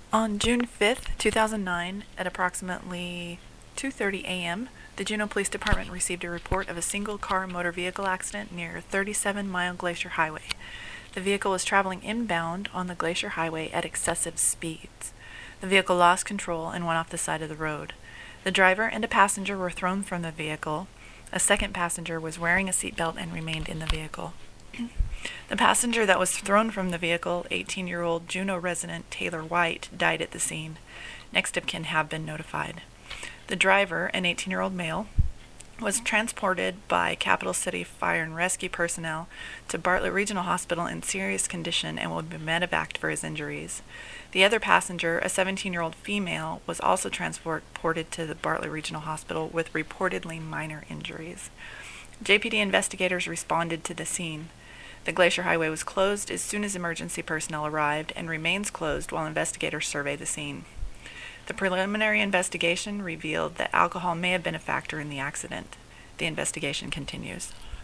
On June 5th, 2009, at approximately 2:30 a.m., the Juneau Police Department received a report of a single-car motor vehicle accident near 37 Mile Glacier Highway. The vehicle was traveling inbound on the Glacier Highway at excessive speeds. The vehicle lost control and went off the side of the road. The driver and a passenger were thrown from the vehicle. A second passenger was wearing a seatbelt and remained in the vehicle. The passenger that was thrown from the vehicle, 18-year-old Juneau resident Taylor White, died at the scene. Next of kin have been notified. The driver, an 18-year-old male, was transported by Capital City Fire and Rescue personnel to Bartlett Regional Hospital in serious condition and will be medevaced for his injuries. The other passenger, a 17-year-old female, was also transported to the Bartlett Regional Hospital with reportedly minor injuries. JPD investigators responded to the scene. The Glacier Highway was closed as soon as emergency personnel arrived and remains closed while investigators survey the scene. The preliminary investigation revealed that alcohol may have been a factor in the accident. The investigation continues.